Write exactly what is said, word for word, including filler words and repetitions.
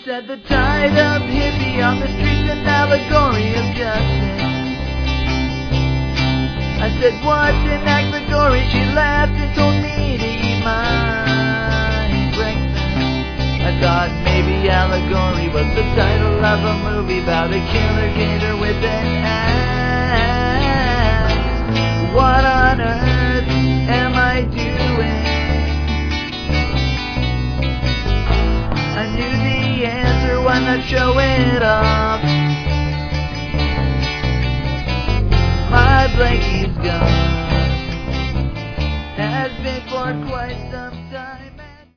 said the tide of hippie on the streets an allegory of justice. I said, what's an allegory? She laughed and told me to eat my breakfast. I thought maybe allegory was the title of a movie about a killer gator with an axe. What on earth am I doing? I knew the answer, why not show it off? My blankie's gone, has been for quite